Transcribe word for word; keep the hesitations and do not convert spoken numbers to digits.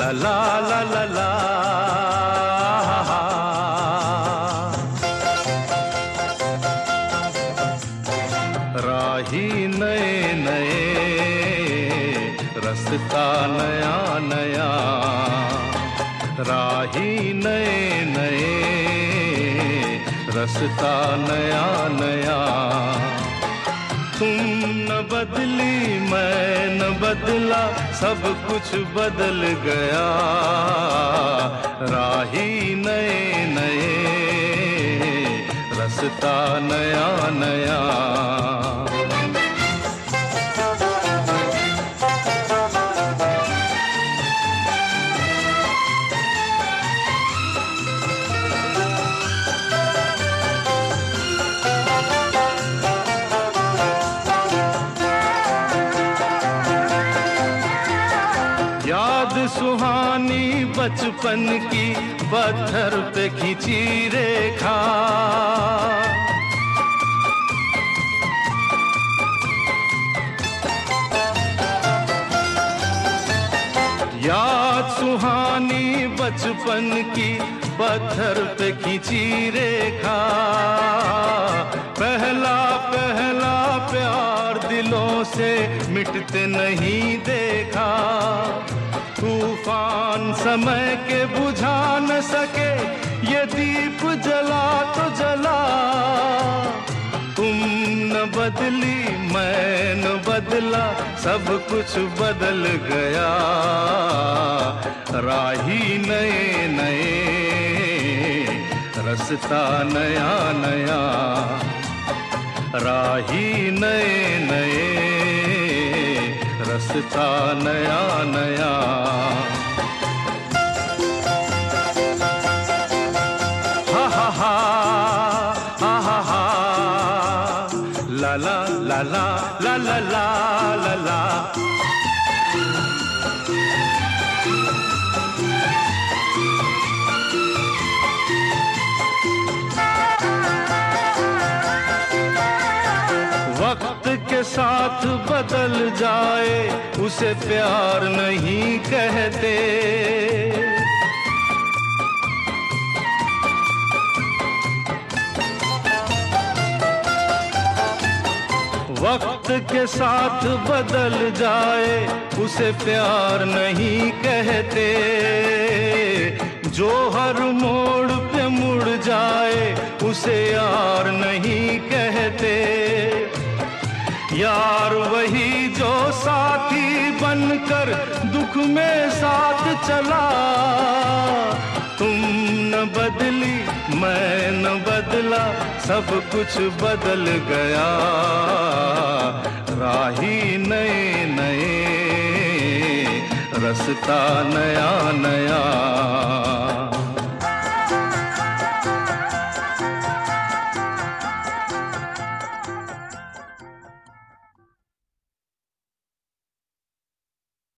ला ला ला ला ला। राही नए नए, रास्ता नया नया, राही नए नए, रास्ता नया नया। तुम न बदली मैं न बदला, सब कुछ बदल गया। राही नए नए, रास्ता नया नया। याद सुहानी बचपन की, पत्थर पे खींची रेखा। याद सुहानी बचपन की, पत्थर पे खींची रेखा। पहला पहला प्यार दिलों से मिटते नहीं देखा। तूफान समय के बुझा न सके, ये दीप जला तो जला। तुम न बदली मैं न बदला, सब कुछ बदल गया। राही नए नए, रास्ता नया नया। राही नए नए, रास्ता नया नया। हा हा हा हा हा हा, ला ला ला ला ला ला ला ला ला। वक्त के साथ बदल जाए, उसे प्यार नहीं कहते। वक्त के साथ बदल जाए, उसे प्यार नहीं कहते। जो हर मोड़ पे मुड़ जाए, उसे यार नहीं कहते। यार वही जो साथी बनकर दुख में साथ चला। तुम न बदली मैं न बदला, सब कुछ बदल गया। राही नए नए, रास्ता नया नया।